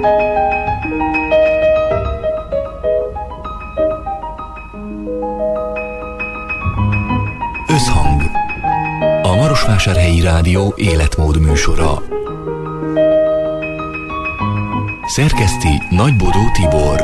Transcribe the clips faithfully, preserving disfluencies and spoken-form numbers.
Összhang. A Marosvásárhelyi Rádió életmód műsora. Szerkeszti Nagybodó Tibor.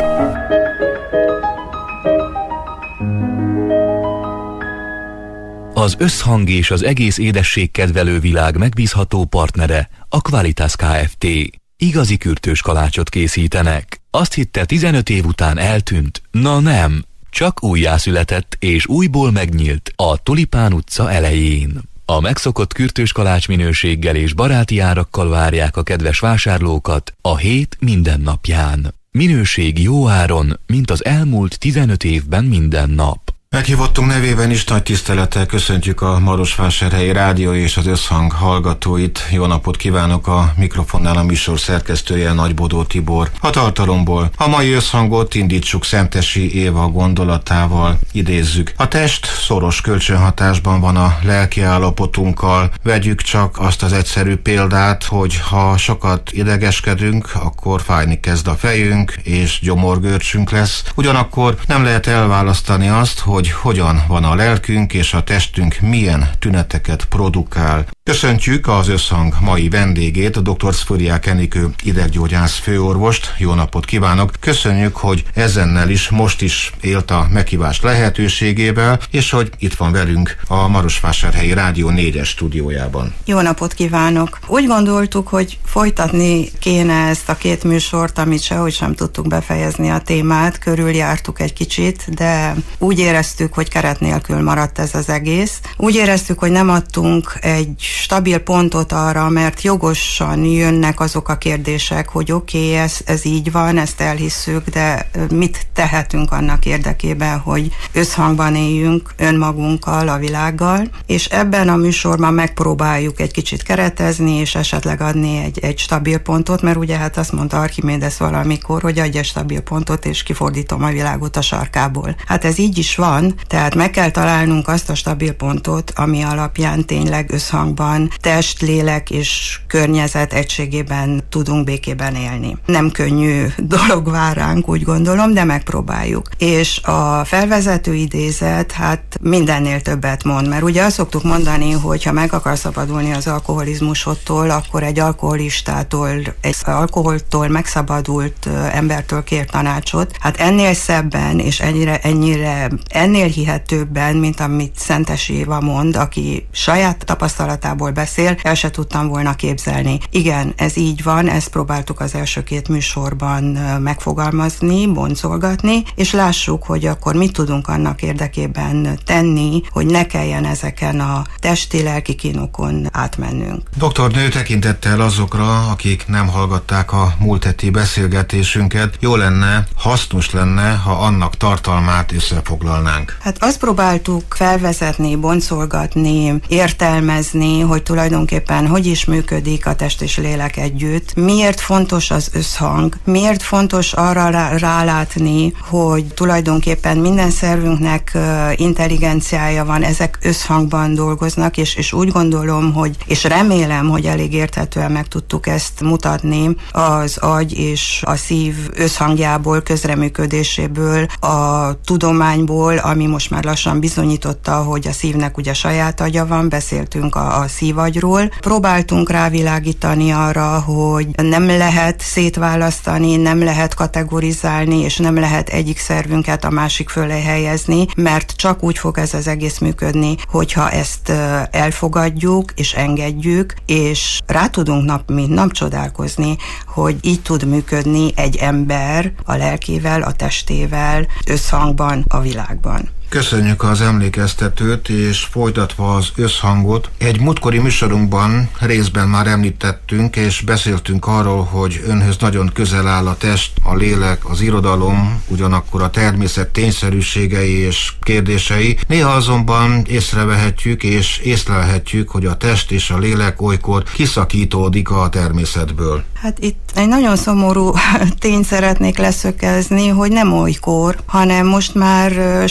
Az Összhang és az egész édességkedvelő világ megbízható partnere a Qualitas Kft. Igazi kürtős kalácsot készítenek. Azt hitte, tizenöt év után eltűnt. Na nem, csak újjászületett és újból megnyílt a Tulipán utca elején. A megszokott kürtős kalács minőséggel és baráti árakkal várják a kedves vásárlókat a hét minden napján. Minőség jó áron, mint az elmúlt tizenöt évben minden nap. Meghívottunk nevében is nagy tisztelettel köszöntjük a Marosvásárhelyi Rádió és az Összhang hallgatóit. Jó napot kívánok, a mikrofonnál a műsor szerkesztője Nagybodó Tibor. A tartalomból a mai összhangot indítsuk Szentesi Éva gondolatával, idézzük. A test szoros kölcsönhatásban van a lelki állapotunkkal. Vegyük csak azt az egyszerű példát, hogy ha sokat idegeskedünk, akkor fájni kezd a fejünk, és gyomorgörcsünk lesz. Ugyanakkor nem lehet elválasztani azt, hogy hogy hogyan van a lelkünk és a testünk milyen tüneteket produkál. Köszöntjük az Összhang mai vendégét, a dr. Szfuriák Enikő ideggyógyász főorvost. Jó napot kívánok! Köszönjük, hogy ezennel is most is élt a meghívás lehetőségével, és hogy itt van velünk a Marosvásárhelyi Rádió négyes stúdiójában. Jó napot kívánok! Úgy gondoltuk, hogy folytatni kéne ezt a két műsort, amit sehogy sem tudtuk befejezni a témát, körüljártuk egy kicsit, de úgy éreztük, hogy keret nélkül maradt ez az egész. Úgy éreztük, hogy nem adtunk egy stabil pontot arra, mert jogosan jönnek azok a kérdések, hogy oké, okay, ez, ez így van, ezt elhisszük, de mit tehetünk annak érdekében, hogy összhangban éljünk önmagunkkal, a világgal, és ebben a műsorban megpróbáljuk egy kicsit keretezni, és esetleg adni egy, egy stabil pontot, mert ugye hát azt mondta Archimédes valamikor, hogy adj egy stabil pontot, és kifordítom a világot a sarkából. Hát ez így is van, tehát meg kell találnunk azt a stabil pontot, ami alapján tényleg összhangban test, lélek és környezet egységében tudunk békében élni. Nem könnyű dolog vár ránk, úgy gondolom, de megpróbáljuk. És a felvezető idézet hát mindennél többet mond, mert ugye azt szoktuk mondani, hogy ha meg akar szabadulni az alkoholizmusodtól, akkor egy alkoholistától, egy alkoholtól megszabadult embertől kér tanácsot. Hát ennél szebben és ennyire, ennyire ennél hihetőbben, mint amit Szentesi Éva mond, aki saját tapasztalatából beszél, el se tudtam volna képzelni. Igen, ez így van, ezt próbáltuk az első két műsorban megfogalmazni, boncolgatni, és lássuk, hogy akkor mit tudunk annak érdekében tenni, hogy ne kelljen ezeken a testi-lelki kínokon átmennünk. Doktornő, tekintettel azokra, akik nem hallgatták a múlt heti beszélgetésünket, jó lenne, hasznos lenne, ha annak tartalmát összefoglalnánk. Hát azt próbáltuk felvezetni, boncolgatni, értelmezni, hogy tulajdonképpen hogy is működik a test és lélek együtt, miért fontos az összhang, miért fontos arra rá, rálátni, hogy tulajdonképpen minden szervünknek intelligenciája van, ezek összhangban dolgoznak, és, és úgy gondolom, hogy, és remélem, hogy elég érthetően meg tudtuk ezt mutatni az agy és a szív összhangjából, közreműködéséből, a tudományból, ami most már lassan bizonyította, hogy a szívnek ugye saját agya van, beszéltünk a, a szívagyról. Próbáltunk rávilágítani arra, hogy nem lehet szétválasztani, nem lehet kategorizálni, és nem lehet egyik szervünket a másik fölé helyezni, mert csak úgy fog ez az egész működni, hogyha ezt elfogadjuk, és engedjük, és rá tudunk nap mint nap csodálkozni, hogy így tud működni egy ember a lelkével, a testével, összhangban a világban. Köszönjük az emlékeztetőt, és folytatva az összhangot. Egy múltkori műsorunkban részben már említettünk, és beszéltünk arról, hogy önhöz nagyon közel áll a test, a lélek, az irodalom, ugyanakkor a természet tényszerűségei és kérdései. Néha azonban észrevehetjük és észlelhetjük, hogy a test és a lélek olykor kiszakítódik a természetből. Hát itt egy nagyon szomorú tényt szeretnék leszögezni, hogy nem olykor, hanem most már sajnos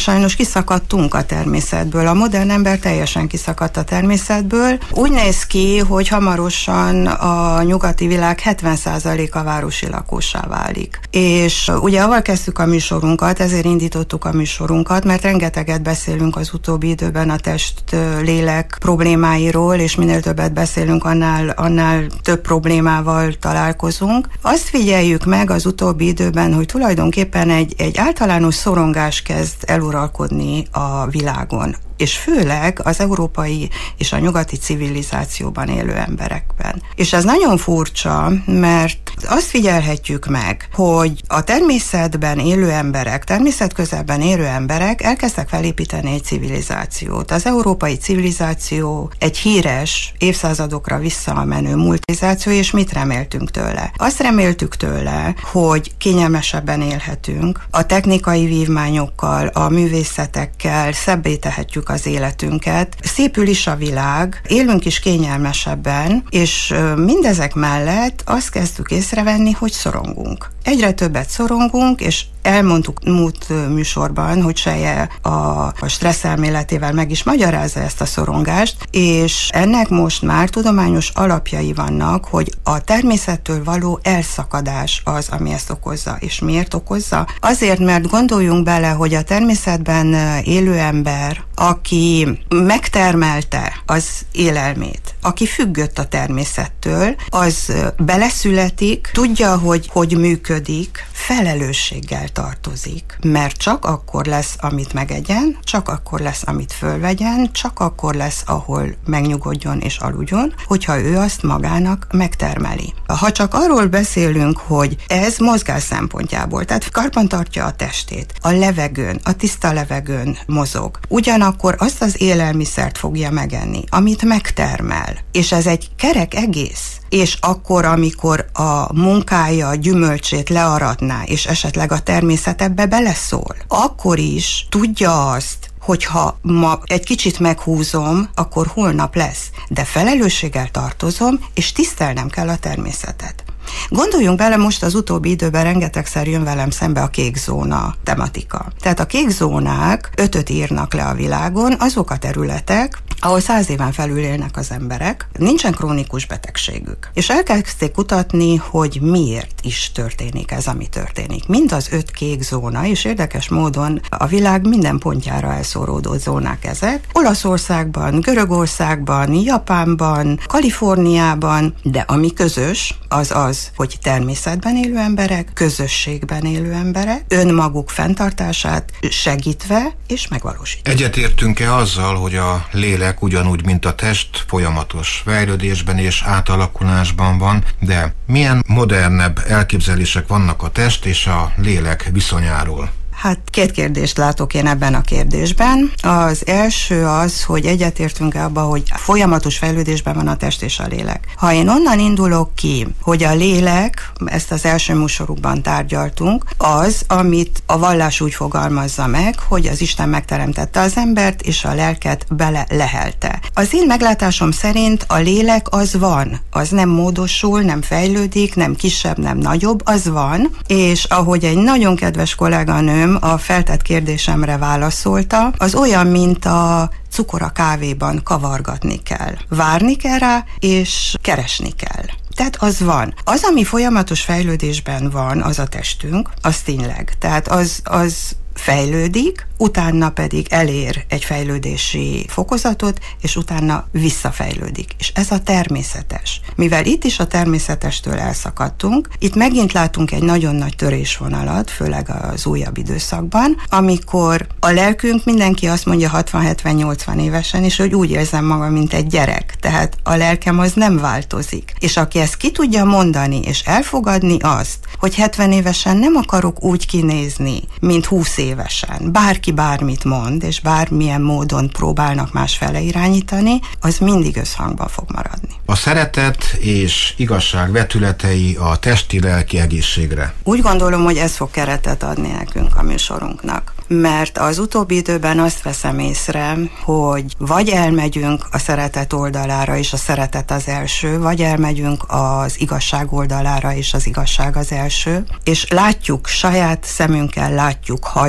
kiszakadtunk a természetből, a modern ember teljesen kiszakadt a természetből. Úgy néz ki, hogy hamarosan a nyugati világ hetven százaléka városi lakóssá válik. És ugye avval kezdtük a műsorunkat, ezért indítottuk a műsorunkat, mert rengeteget beszélünk az utóbbi időben a test-lélek problémáiról, és minél többet beszélünk, annál, annál több problémával találkozunk. Azt figyeljük meg az utóbbi időben, hogy tulajdonképpen egy, egy általános szorongás kezd eluralkodni a világon, és főleg az európai és a nyugati civilizációban élő emberekben. És ez nagyon furcsa, mert azt figyelhetjük meg, hogy a természetben élő emberek, természetközelben élő emberek elkezdtek felépíteni egy civilizációt. Az európai civilizáció egy híres, évszázadokra visszamenő multizáció, és mit reméltünk tőle? Azt reméltük tőle, hogy kényelmesebben élhetünk, a technikai vívmányokkal, a művészetekkel szebbé tehetjük az életünket, szépül is a világ, élünk is kényelmesebben, és mindezek mellett azt kezdtük észrevenni, hogy szorongunk. Egyre többet szorongunk, és elmondtuk múlt műsorban, hogy Selye a, a stressz elméletével meg is magyarázza ezt a szorongást, és ennek most már tudományos alapjai vannak, hogy a természettől való elszakadás az, ami ezt okozza. És miért okozza? Azért, mert gondoljunk bele, hogy a természetben élő ember, aki megtermelte az élelmét, aki függött a természettől, az beleszületik, tudja, hogy hogy működik, felelősséggel tartozik, mert csak akkor lesz, amit megegyen, csak akkor lesz, amit fölvegyen, csak akkor lesz, ahol megnyugodjon és aludjon, hogyha ő azt magának megtermeli. Ha csak arról beszélünk, hogy ez mozgás szempontjából, tehát karbantartja a testét, a levegőn, a tiszta levegőn mozog, ugyanakkor azt az élelmiszert fogja megenni, amit megtermel, és ez egy kerek egész, és akkor, amikor a munkája gyümölcsét learatná, és esetleg a természet ebbe beleszól, akkor is tudja azt, hogyha ma egy kicsit meghúzom, akkor holnap lesz, de felelősséggel tartozom, és tisztelnem kell a természetet. Gondoljunk bele, most az utóbbi időben rengetegszer jön velem szembe a kék zóna tematika. Tehát a kék zónák ötöt írnak le a világon, azok a területek, ahol száz éven felül élnek az emberek, nincsen krónikus betegségük. És elkezdték kutatni, hogy miért is történik ez, ami történik. Mind az öt kék zóna, és érdekes módon a világ minden pontjára elszóródott zónák ezek. Olaszországban, Görögországban, Japánban, Kaliforniában, de ami közös, az az, hogy természetben élő emberek, közösségben élő emberek, önmaguk fenntartását segítve és megvalósítva. Egyetértünk-e azzal, hogy a lélek ugyanúgy, mint a test, folyamatos fejlődésben és átalakulásban van, de milyen modernebb elképzelések vannak a test és a lélek viszonyáról? Hát két kérdést látok én ebben a kérdésben. Az első az, hogy egyetértünk abba, hogy folyamatos fejlődésben van a test és a lélek. Ha én onnan indulok ki, hogy a lélek, ezt az első műsorukban tárgyaltunk, az, amit a vallás úgy fogalmazza meg, hogy az Isten megteremtette az embert, és a lelket bele lehelte. Az én meglátásom szerint a lélek az van, az nem módosul, nem fejlődik, nem kisebb, nem nagyobb, az van, és ahogy egy nagyon kedves kolléganőm a feltett kérdésemre válaszolta, az olyan, mint a cukor a kávéban, kavargatni kell. Várni kell rá, és keresni kell. Tehát az van. Az, ami folyamatos fejlődésben van, az a testünk, az tényleg. Tehát az, az fejlődik, utána pedig elér egy fejlődési fokozatot, és utána visszafejlődik. És ez a természetes. Mivel itt is a természetestől elszakadtunk, itt megint látunk egy nagyon nagy törésvonalat, főleg az újabb időszakban, amikor a lelkünk, mindenki azt mondja hatvan-hetven-nyolcvan évesen, és hogy úgy érzem magam, mint egy gyerek. Tehát a lelkem az nem változik. És aki ezt ki tudja mondani, és elfogadni azt, hogy hetven évesen nem akarok úgy kinézni, mint húsz évesen. Bárki bármit mond, és bármilyen módon próbálnak másfele irányítani, az mindig összhangban fog maradni. A szeretet és igazság vetületei a testi-lelki egészségre. Úgy gondolom, hogy ez fog keretet adni nekünk a műsorunknak. Mert az utóbbi időben azt veszem észre, hogy vagy elmegyünk a szeretet oldalára, és a szeretet az első, vagy elmegyünk az igazság oldalára, és az igazság az első, és látjuk, saját szemünkkel látjuk, halljuk,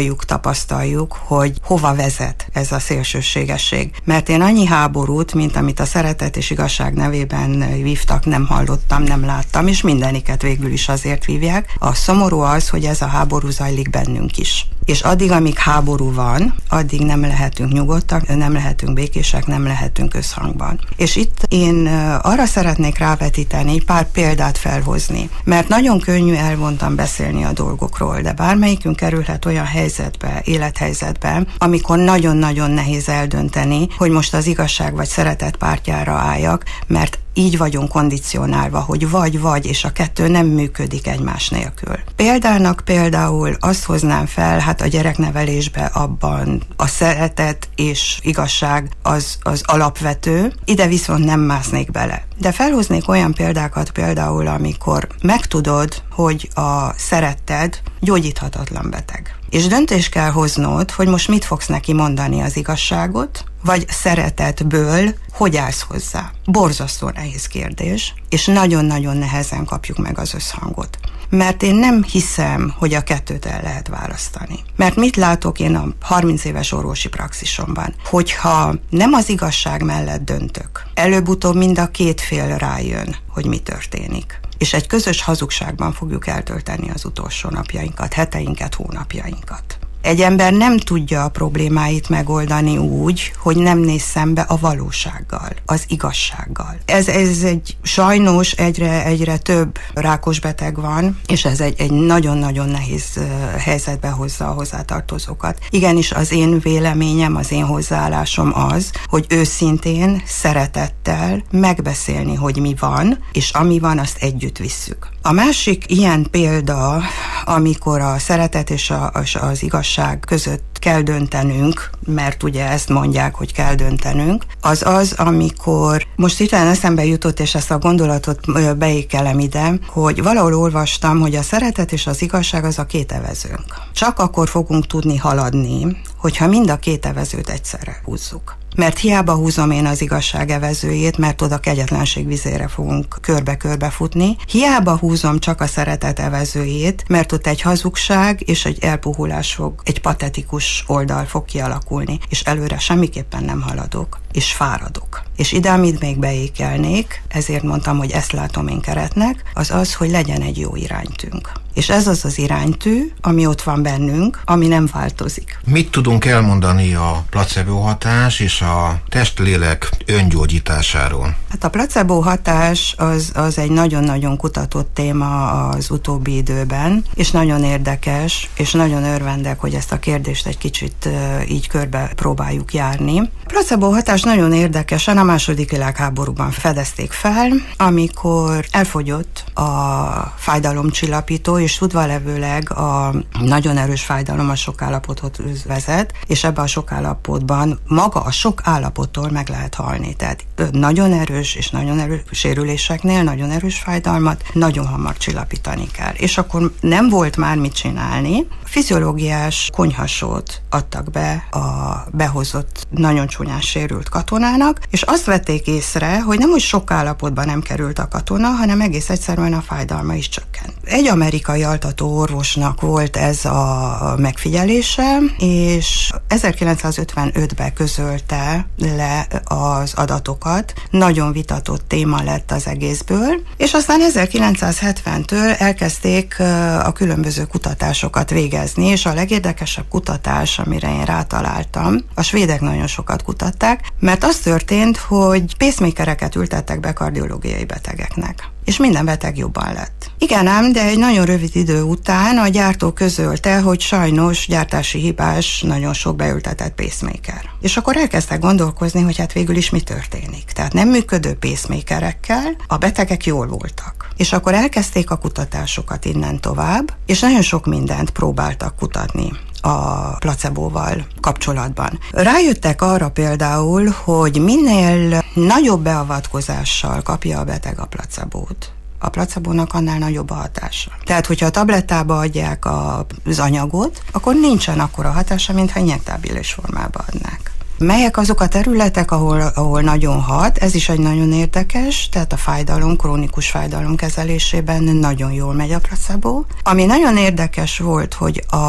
halljuk, tapasztaljuk, hogy hova vezet ez a szélsőségesség. Mert én annyi háborút, mint amit a Szeretet és Igazság nevében vívtak, nem hallottam, nem láttam, és mindeniket végül is azért vívják. A szomorú az, hogy ez a háború zajlik bennünk is. És addig, amíg háború van, addig nem lehetünk nyugodtak, nem lehetünk békések, nem lehetünk összhangban. És itt én arra szeretnék rávetíteni, pár példát felhozni, mert nagyon könnyű elvontan beszélni a dolgokról, de bármelyikünk kerülhet olyan helyzetbe, élethelyzetbe, amikor nagyon-nagyon nehéz eldönteni, hogy most az igazság vagy szeretet pártjára álljak, mert így vagyunk kondicionálva, hogy vagy-vagy, és a kettő nem működik egymás nélkül. Példának például azt hoznám fel, hát a gyereknevelésbe abban a szeretet és igazság az, az alapvető, ide viszont nem másznék bele. De felhoznék olyan példákat például, amikor megtudod, hogy a szeretted gyógyíthatatlan beteg. És döntést kell hoznod, hogy most mit fogsz neki mondani, az igazságot, vagy szeretetből hogy állsz hozzá. Borzasztó nehéz kérdés, és nagyon-nagyon nehezen kapjuk meg az összhangot. Mert én nem hiszem, hogy a kettőt el lehet választani. Mert mit látok én a harminc éves orvosi praxisomban? Hogyha nem az igazság mellett döntök, előbb-utóbb mind a két fél rájön, hogy mi történik. És egy közös hazugságban fogjuk eltölteni az utolsó napjainkat, heteinket, hónapjainkat. Egy ember nem tudja a problémáit megoldani úgy, hogy nem néz szembe a valósággal, az igazsággal. Ez, ez egy sajnos egyre, egyre több rákos beteg van, és ez egy, egy nagyon-nagyon nehéz helyzetbe hozza a hozzátartozókat. Igenis az én véleményem, az én hozzáállásom az, hogy őszintén, szeretettel megbeszélni, hogy mi van, és ami van, azt együtt visszük. A másik ilyen példa, amikor a szeretet és, a, és az igazság között kell döntenünk, mert ugye ezt mondják, hogy kell döntenünk, az az, amikor most itt eszembe jutott, és ezt a gondolatot beékelem ide, hogy valahol olvastam, hogy a szeretet és az igazság az a két evezőnk. Csak akkor fogunk tudni haladni, hogyha mind a két evezőt egyszerre húzzuk. Mert hiába húzom én az igazság evezőjét, mert oda kegyetlenség vizére fogunk körbe-körbe futni. Hiába húzom csak a szeretet evezőjét, mert ott egy hazugság és egy elpuhulás fog, egy patetikus oldal fog kialakulni, és előre semmiképpen nem haladok, és fáradok. És ide, amit még beékelnék, ezért mondtam, hogy ezt látom én keretnek, az az, hogy legyen egy jó iránytűnk. És ez az az iránytű, ami ott van bennünk, ami nem változik. Mit tudunk elmondani a placebo hatás és a testlélek öngyógyításáról? Hát a placebo hatás az, az egy nagyon-nagyon kutatott téma az utóbbi időben, és nagyon érdekes, és nagyon örvendek, hogy ezt a kérdést egy kicsit így körbe próbáljuk járni. A placebo hatás nagyon érdekesen a második világháborúban fedezték fel, amikor elfogyott a fájdalomcsillapító, és tudva levőleg a nagyon erős fájdalom a sok állapotot vezet, és ebben a sok állapotban maga a sok állapottól meg lehet halni. Tehát nagyon erős és nagyon erős sérüléseknél nagyon erős fájdalmat nagyon hamar csillapítani kell. És akkor nem volt már mit csinálni. Fiziológiás konyhasót adtak be a behozott, nagyon csúnyán sérült katonának, és azt vették észre, hogy nem úgy sok állapotban nem került a katona, hanem egész egyszerűen a fájdalma is csökkent. Egy amerikai altató orvosnak volt ez a megfigyelése, és ezerkilencszázötvenötben közölte le az adatokat, nagyon vitatott téma lett az egészből, és aztán ezerkilencszázhetventől elkezdték a különböző kutatásokat végezni, és a legérdekesebb kutatás, amire én rátaláltam, a svédek nagyon sokat kutatták, mert az történt, hogy pacemakereket ültettek be kardiológiai betegeknek. És minden beteg jobban lett. Igen ám, de egy nagyon rövid idő után a gyártó közölte, hogy sajnos gyártási hibás nagyon sok beültetett pacemaker. És akkor elkezdtek gondolkozni, hogy hát végül is mi történik. Tehát nem működő pacemakerekkel a betegek jól voltak. És akkor elkezdték a kutatásokat innen tovább, és nagyon sok mindent próbáltak kutatni a placebóval kapcsolatban. Rájöttek arra például, hogy minél nagyobb beavatkozással kapja a beteg a placebót, a placebónak annál nagyobb a hatása. Tehát, hogyha a tablettába adják az anyagot, akkor nincsen akkora hatása, mintha injektábilis formában adnák. Melyek azok a területek, ahol, ahol nagyon hat, ez is egy nagyon érdekes, tehát a fájdalom, krónikus fájdalom kezelésében nagyon jól megy a placebo. Ami nagyon érdekes volt, hogy a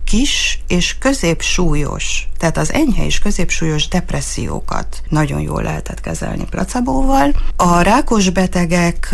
kis és középsúlyos, tehát az enyhe és középsúlyos depressziókat nagyon jól lehetett kezelni placebóval. A rákos betegek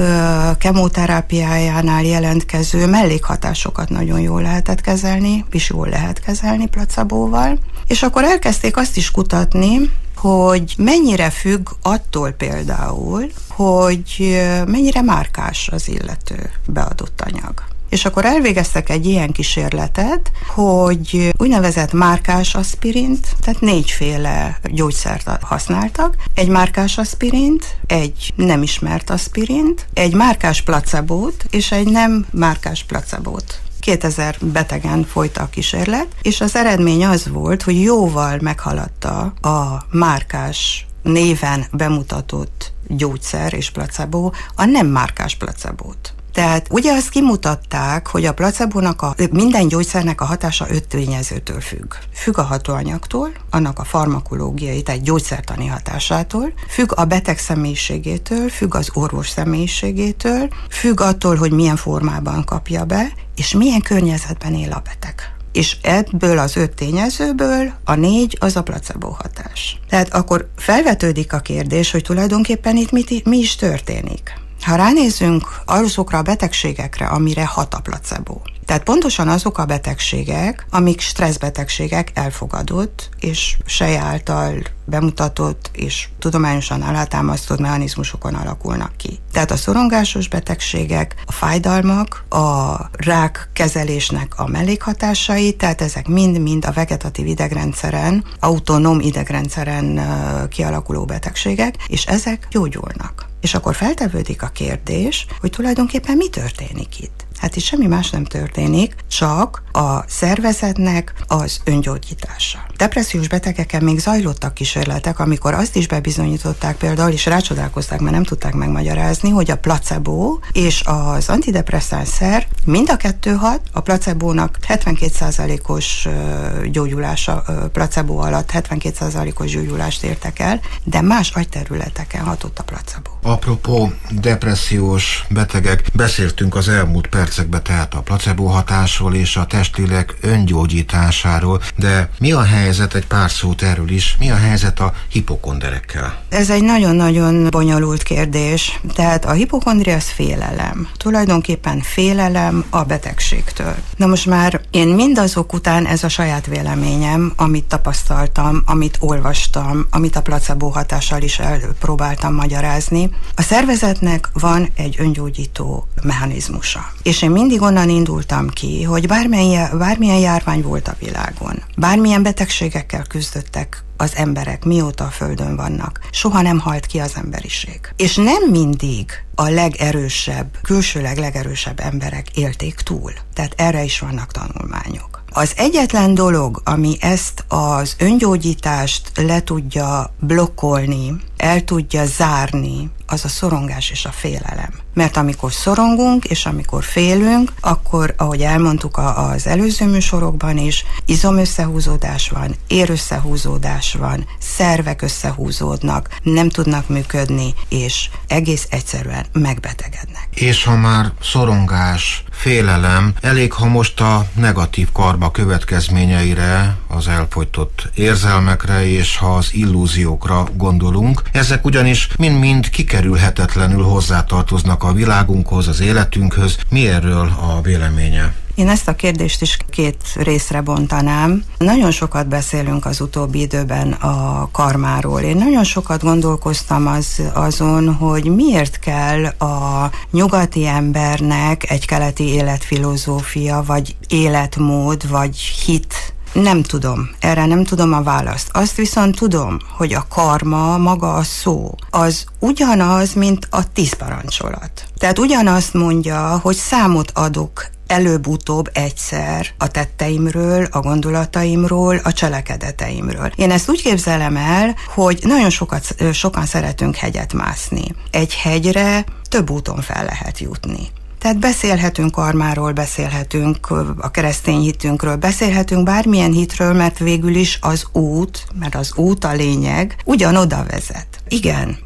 kemoterápiájánál jelentkező mellékhatásokat nagyon jól lehetett kezelni, és jól lehet kezelni placebóval. És akkor elkezdték azt is kutatni, hogy mennyire függ attól például, hogy mennyire márkás az illető beadott anyag. És akkor elvégeztek egy ilyen kísérletet, hogy úgynevezett márkás aspirint, tehát négyféle gyógyszert használtak. Egy márkás aspirint, egy nem ismert aspirint, egy márkás placebót és egy nem márkás placebót. kétezer betegen folyt a kísérlet, és az eredmény az volt, hogy jóval meghaladta a márkás néven bemutatott gyógyszer és placebo a nem márkás placebót. Tehát ugye azt kimutatták, hogy a placebónak a, minden gyógyszernek a hatása öt tényezőtől függ. Függ a hatóanyagtól, annak a farmakológiai, tehát gyógyszertani hatásától, függ a beteg személyiségétől, függ az orvos személyiségétől, függ attól, hogy milyen formában kapja be, és milyen környezetben él a beteg. És ebből az öt tényezőből a négy az a placebo hatás. Tehát akkor felvetődik a kérdés, hogy tulajdonképpen itt mit, mi is történik. Ha ránézzünk azokra a betegségekre, amire hat a placebo, tehát pontosan azok a betegségek, amik stresszbetegségek, elfogadott és sej által bemutatott és tudományosan alátámasztott mechanizmusokon alakulnak ki. Tehát a szorongásos betegségek, a fájdalmak, a rák kezelésnek a mellékhatásai, tehát ezek mind-mind a vegetatív idegrendszeren, autonóm idegrendszeren kialakuló betegségek, és ezek gyógyulnak. És akkor feltevődik a kérdés, hogy tulajdonképpen mi történik itt? Hát itt semmi más nem történik, csak a szervezetnek az öngyógyítása. Depressziós betegeken még zajlottak kísérletek, amikor azt is bebizonyították például, és rácsodálkozták, mert nem tudták megmagyarázni, hogy a placebo és az antidepresszáns szer mind a kettő hat, a placebónak hetvenkét százalékos gyógyulása, placebo alatt hetvenkét százalékos gyógyulást értek el, de más agyterületeken hatott a placebo. Apropó depressziós betegek, beszéltünk az elmúlt percekben tehát a placebo hatásról és a testlélek öngyógyításáról, de mi a helyzet, egy pár szót erről is, mi a helyzet a hipokonderekkel? Ez egy nagyon-nagyon bonyolult kérdés, tehát a hipokondria az félelem. Tulajdonképpen félelem a betegségtől. Na most már én mindazok után, ez a saját véleményem, amit tapasztaltam, amit olvastam, amit a placebo hatással is próbáltam magyarázni, a szervezetnek van egy öngyógyító mechanizmusa. És én mindig onnan indultam ki, hogy bármilyen, bármilyen járvány volt a világon, bármilyen betegségekkel küzdöttek az emberek, mióta a Földön vannak, soha nem halt ki az emberiség. És nem mindig a legerősebb, külsőleg legerősebb emberek élték túl. Tehát erre is vannak tanulmányok. Az egyetlen dolog, ami ezt az öngyógyítást le tudja blokkolni, el tudja zárni, az a szorongás és a félelem. Mert amikor szorongunk, és amikor félünk, akkor, ahogy elmondtuk az előző műsorokban is, izomösszehúzódás van, érösszehúzódás van, szervek összehúzódnak, nem tudnak működni, és egész egyszerűen megbetegednek. És ha már szorongás, félelem, elég, ha most a negatív karma következményeire, az elfogytott érzelmekre és ha az illúziókra gondolunk, ezek ugyanis mind-mind kikerülhetetlenül hozzátartoznak a világunkhoz, az életünkhöz. Mi erről a véleménye? Én ezt a kérdést is két részre bontanám. Nagyon sokat beszélünk az utóbbi időben a karmáról. Én nagyon sokat gondolkoztam az, azon, hogy miért kell a nyugati embernek egy keleti életfilozófia, vagy életmód, vagy hit. Nem tudom, erre nem tudom a választ. Azt viszont tudom, hogy a karma, maga a szó, az ugyanaz, mint a tíz parancsolat. Tehát ugyanazt mondja, hogy számot adok előbb-utóbb egyszer a tetteimről, a gondolataimról, a cselekedeteimről. Én ezt úgy képzelem el, hogy nagyon sokat, sokan szeretünk hegyet mászni. Egy hegyre több úton fel lehet jutni. Tehát beszélhetünk karmáról, beszélhetünk a keresztény hitünkről, beszélhetünk bármilyen hitről, mert végül is az út, mert az út a lényeg, ugyanoda vezet. Igen,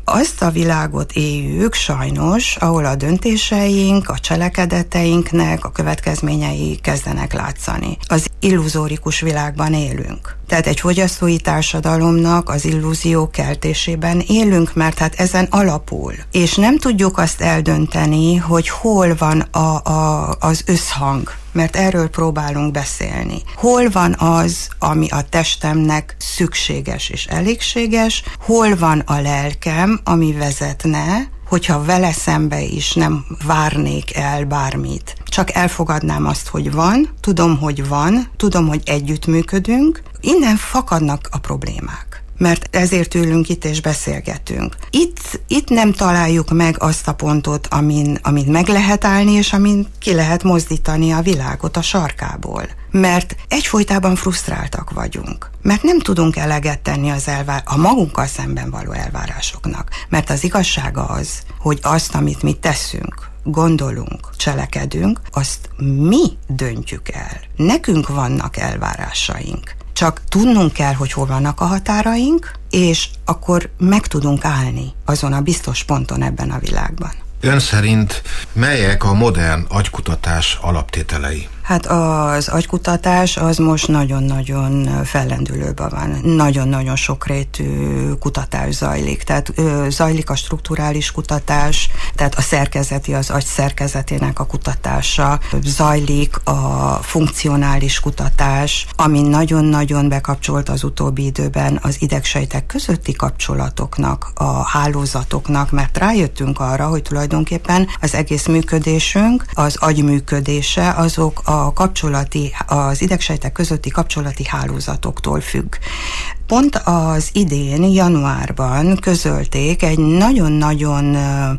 azt a világot éljük sajnos, ahol a döntéseink, a cselekedeteinknek a következményei kezdenek látszani. Az illuzórikus világban élünk. Tehát egy fogyasztói társadalomnak az illúzió keltésében élünk, mert hát ezen alapul. És nem tudjuk azt eldönteni, hogy hol van a, a, az összhang, mert erről próbálunk beszélni. Hol van az, ami a testemnek szükséges és elégséges, hol van a lelkem, ami vezetne, hogyha vele szembe is nem várnék el bármit. Csak elfogadnám azt, hogy van, tudom, hogy van, tudom, hogy együttműködünk, innen fakadnak a problémák. Mert ezért ülünk itt és beszélgetünk. Itt, itt nem találjuk meg azt a pontot, amin, amin meg lehet állni, és amin ki lehet mozdítani a világot a sarkából. Mert egyfolytában frusztráltak vagyunk. Mert nem tudunk eleget tenni az elvár, a magunkkal szemben való elvárásoknak. Mert az igazsága az, hogy azt, amit mi teszünk, gondolunk, cselekedünk, azt mi döntjük el. Nekünk vannak elvárásaink. Csak tudnunk kell, hogy hol vannak a határaink, és akkor meg tudunk állni azon a biztos ponton ebben a világban. Ön szerint melyek a modern agykutatás alaptételei? Hát az agykutatás az most nagyon-nagyon fellendülőben van. Nagyon-nagyon sokrétű kutatás zajlik. Tehát ö, zajlik a strukturális kutatás, tehát a szerkezeti, az agy szerkezetének a kutatása, zajlik a funkcionális kutatás, ami nagyon-nagyon bekapcsolt az utóbbi időben az idegsejtek közötti kapcsolatoknak, a hálózatoknak, mert rájöttünk arra, hogy tulajdonképpen az egész működésünk, az agy működése, azok a a kapcsolati, az idegsejtek közötti kapcsolati hálózatoktól függ. Pont az idén, januárban közölték egy nagyon-nagyon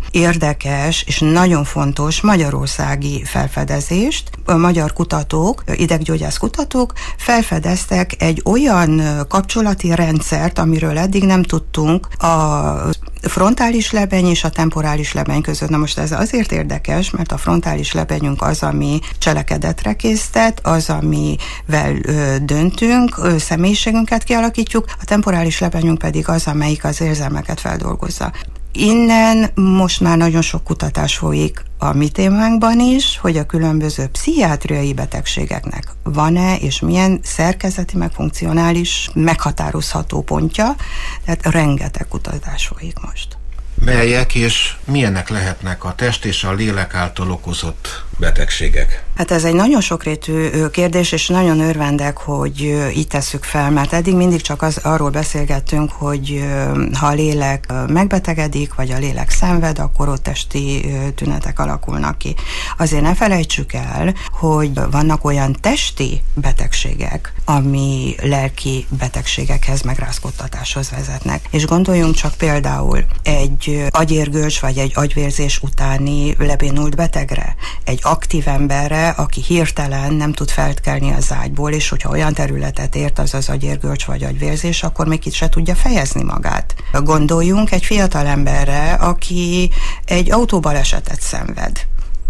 érdekes és nagyon fontos magyarországi felfedezést. A magyar kutatók, ideggyógyász kutatók felfedeztek egy olyan kapcsolati rendszert, amiről eddig nem tudtunk a frontális lebeny és a temporális lebeny között. Na most ez azért érdekes, mert a frontális lebenyünk az, ami cselekedetre késztet, az, amivel ö, döntünk, ö, személyiségünket kialakítjuk, a temporális lebenyünk pedig az, amelyik az érzelmeket feldolgozza. Innen most már nagyon sok kutatás folyik a mi témánkban is, hogy a különböző pszichiátriai betegségeknek van-e és milyen szerkezeti meg funkcionális meghatározható pontja, tehát rengeteg kutatás folyik most. Melyek és milyenek lehetnek a test és a lélek által okozott betegségek? Hát ez egy nagyon sokrétű kérdés, és nagyon örvendek, hogy így tesszük fel, mert eddig mindig csak az, arról beszélgettünk, hogy ha a lélek megbetegedik, vagy a lélek szenved, akkor ott testi tünetek alakulnak ki. Azért ne felejtsük el, hogy vannak olyan testi betegségek, ami lelki betegségekhez, megrázkódtatáshoz vezetnek. És gondoljunk csak például egy agyérgörcs, vagy egy agyvérzés utáni lebénult betegre, egy aktív emberre, aki hirtelen nem tud felkelni az ágyból, és hogyha olyan területet ért az az agyérgörcs vagy agyvérzés, akkor még itt se tudja fejezni magát. Gondoljunk egy fiatal emberre, aki egy autóbalesetet szenved,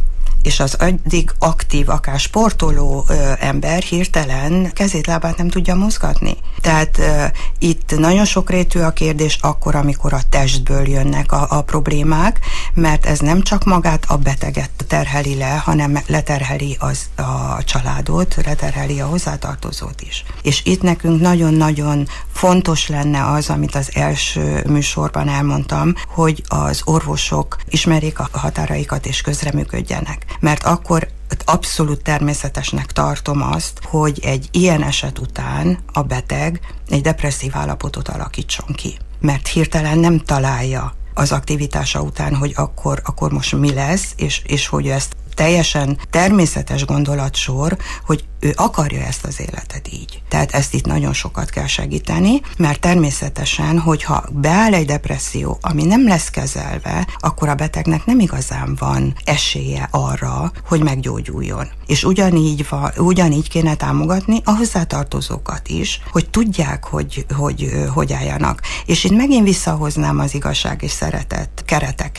és az addig aktív, akár sportoló ö, ember hirtelen kezét, lábát nem tudja mozgatni. Tehát ö, itt nagyon sokrétű a kérdés akkor, amikor a testből jönnek a, a problémák, mert ez nem csak magát a beteget terheli le, hanem leterheli az, a családot, leterheli a hozzátartozót is. És itt nekünk nagyon-nagyon fontos lenne az, amit az első műsorban elmondtam, hogy az orvosok ismerjék a határaikat és közreműködjenek. Mert akkor abszolút természetesnek tartom azt, hogy egy ilyen eset után a beteg egy depresszív állapotot alakítson ki. Mert hirtelen nem találja az aktivitása után, hogy akkor, akkor most mi lesz, és, és hogy ezt teljesen természetes gondolatsor, hogy ő akarja ezt az életet így. Tehát ezt itt nagyon sokat kell segíteni, mert természetesen, hogyha beáll egy depresszió, ami nem lesz kezelve, akkor a betegnek nem igazán van esélye arra, hogy meggyógyuljon. És ugyanígy, van, ugyanígy kéne támogatni a hozzátartozókat is, hogy tudják, hogy hogy, hogy álljanak. És itt megint visszahoznám az igazság és szeretet kereteket.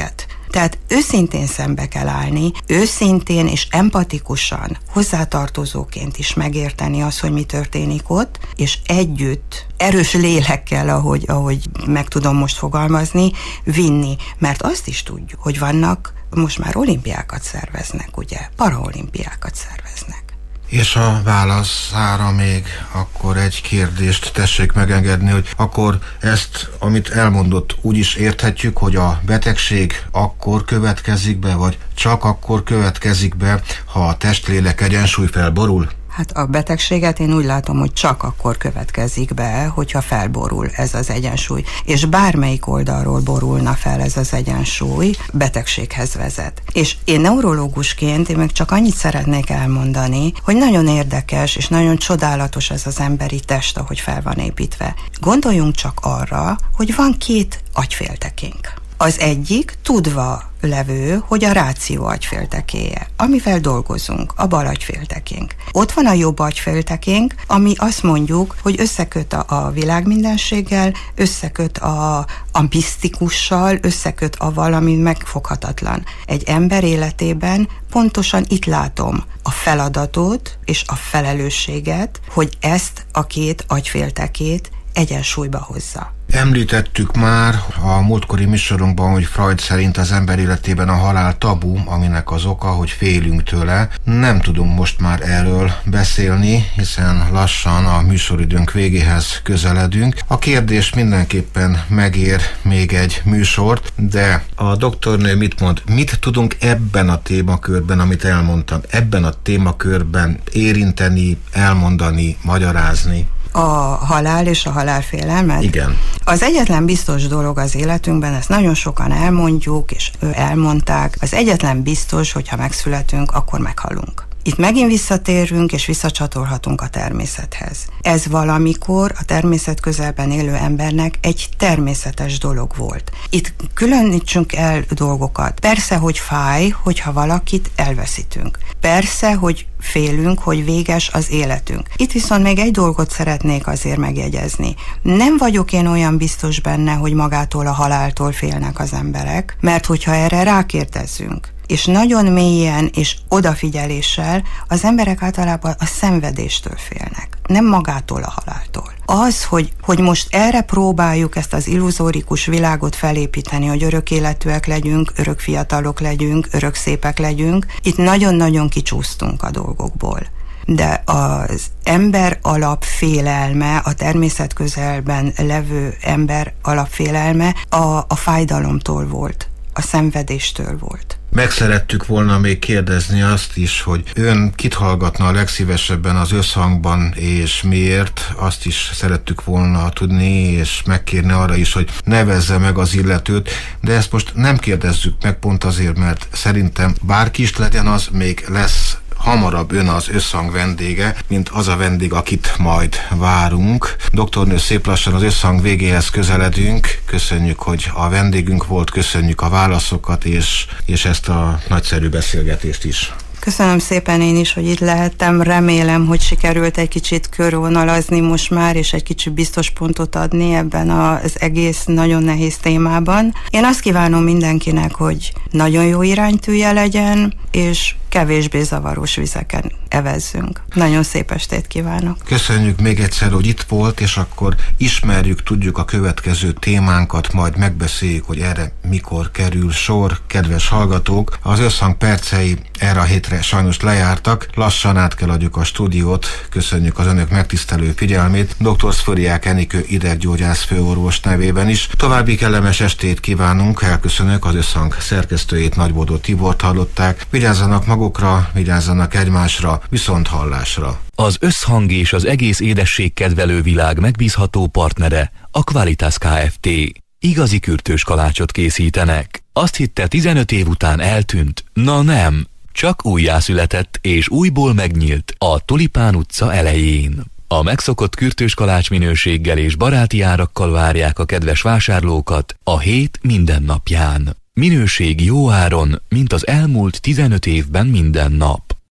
Tehát őszintén szembe kell állni, őszintén és empatikusan, hozzátartozóként is megérteni azt, hogy mi történik ott, és együtt, erős lélekkel, ahogy, ahogy meg tudom most fogalmazni, vinni. Mert azt is tudjuk, hogy vannak, most már olimpiákat szerveznek, ugye, paraolimpiákat szerveznek. És a válaszára még akkor egy kérdést tessék megengedni, hogy akkor ezt, amit elmondott, úgy is érthetjük, hogy a betegség akkor következik be, vagy csak akkor következik be, ha a testlélek egyensúly felborul? Hát a betegséget én úgy látom, hogy csak akkor következik be, hogyha felborul ez az egyensúly. És bármelyik oldalról borulna fel ez az egyensúly, betegséghez vezet. És én neurológusként én meg csak annyit szeretnék elmondani, hogy nagyon érdekes és nagyon csodálatos ez az emberi test, ahogy fel van építve. Gondoljunk csak arra, hogy van két agyféltekénk. Az egyik tudva levő, hogy a ráció agyféltekéje, amivel dolgozunk, a bal agyféltekénk. Ott van a jobb agyféltekénk, ami azt mondjuk, hogy összeköt a, a világmindenséggel, összeköt a, a misztikussal, összeköt a valami megfoghatatlan. Egy ember életében pontosan itt látom a feladatot és a felelősséget, hogy ezt a két agyféltekét egyensúlyba hozza. Említettük már a múltkori műsorunkban, hogy Freud szerint az ember életében a halál tabu, aminek az oka, hogy félünk tőle. Nem tudunk most már erről beszélni, hiszen lassan a műsoridőnk végéhez közeledünk. A kérdés mindenképpen megér még egy műsort, de a doktornő mit mond? Mit tudunk ebben a témakörben, amit elmondtam, ebben a témakörben érinteni, elmondani, magyarázni? A halál és a halálfélelmet? Igen. Az egyetlen biztos dolog az életünkben, ezt nagyon sokan elmondjuk, és ő elmondták, az egyetlen biztos, hogyha megszületünk, akkor meghalunk. Itt megint visszatérünk, és visszacsatolhatunk a természethez. Ez valamikor a természet közelben élő embernek egy természetes dolog volt. Itt különítsünk el dolgokat. Persze, hogy fáj, hogyha valakit elveszítünk. Persze, hogy félünk, hogy véges az életünk. Itt viszont még egy dolgot szeretnék azért megjegyezni. Nem vagyok én olyan biztos benne, hogy magától a haláltól félnek az emberek, mert hogyha erre rákérdezzünk, és nagyon mélyen és odafigyeléssel az emberek általában a szenvedéstől félnek, nem magától a haláltól. Az, hogy, hogy most erre próbáljuk ezt az illuzórikus világot felépíteni, hogy örök életűek legyünk, örök fiatalok legyünk, örök szépek legyünk, itt nagyon-nagyon kicsúsztunk a dolgokból. De az ember alapfélelme, a természet közelben levő ember alapfélelme a, a fájdalomtól volt, a szenvedéstől volt. Meg szerettük volna még kérdezni azt is, hogy ön kit hallgatna a legszívesebben az Összhangban, és miért, azt is szerettük volna tudni, és megkérni arra is, hogy nevezze meg az illetőt, de ezt most nem kérdezzük meg pont azért, mert szerintem bárki is legyen, az még lesz hamarabb ön az Összhang vendége, mint az a vendég, akit majd várunk. Doktornő, szép lassan az Összhang végéhez közeledünk. Köszönjük, hogy a vendégünk volt, köszönjük a válaszokat, és, és ezt a nagyszerű beszélgetést is. Köszönöm szépen én is, hogy itt lehettem. Remélem, hogy sikerült egy kicsit körvonalazni most már, és egy kicsit biztos pontot adni ebben az egész nagyon nehéz témában. Én azt kívánom mindenkinek, hogy nagyon jó iránytűje legyen, és kevésbé zavaros vizeken evezzünk. Nagyon szép estét kívánok! Köszönjük még egyszer, hogy itt volt, és akkor ismerjük, tudjuk a következő témánkat, majd megbeszéljük, hogy erre mikor kerül sor. Kedves hallgatók, az Összhang percei erre a hétre sajnos lejártak, lassan át kell adjuk a stúdiót. Köszönjük az önök megtisztelő figyelmét, dr. Szföriák Enikő ideggyógyász főorvos nevében is. További kellemes estét kívánunk, elköszönök, az Összhang szerkesztőjét, Nagybódó Tibort hallották. Vigyázzanak magukra, vigyázzanak egymásra, viszont hallásra. Az Összhang és az egész édességkedvelő világ megbízható partnere a Qualitas Kft. Igazi kürtős kalácsot készítenek. Azt hitte, tizenöt év után eltűnt? Na nem, csak újjászületett és újból megnyílt a Tulipán utca elején. A megszokott kürtős kalács minőséggel és baráti árakkal várják a kedves vásárlókat a hét minden napján. Minőség jó áron, mint az elmúlt tizenöt évben minden nap.